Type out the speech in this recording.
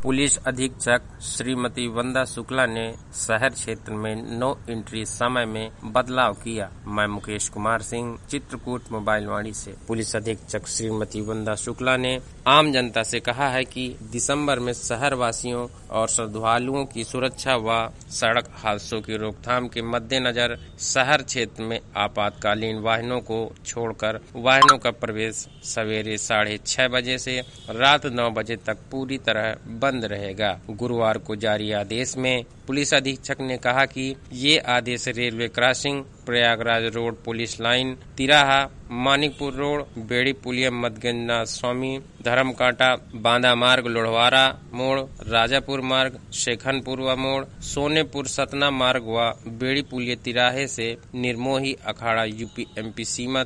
Police अधीक्षक श्रीमती वंदा शुक्ला ने शहर क्षेत्र में नो एंट्री समय में बदलाव किया। मैं मुकेश कुमार सिंह, चित्रकूट मोबाइल वाणी से। पुलिस अधीक्षक श्रीमती वंदा शुक्ला ने आम जनता से कहा है कि दिसंबर में शहर वासियों और श्रद्धालुओं की सुरक्षा व सड़क हादसों की रोकथाम के मद्देनजर शहर क्षेत्र में आपातकालीन वाहनों को छोड़कर वाहनों का प्रवेश सवेरे 6:30 बजे से रात 9 बजे तक पूरी तरह बंद रहेगा। गुरुवार को जारी आदेश में पुलिस अधीक्षक ने कहा कि ये आदेश railway crossing, Prayagraj road police line, तिराहा, मानिकपुर रोड, बेड़ी पुलिया, मदगंज स्वामी, धर्मकांटा, बांदा मार्ग, लोढ़वारा मोड़, राजापुर मार्ग, शेखनपुर मोड़, सोनेपुर सतना मार्ग व बेड़ी पुलिया तिराहे से निर्मोही अखाड़ा यूपी एमपी सीमा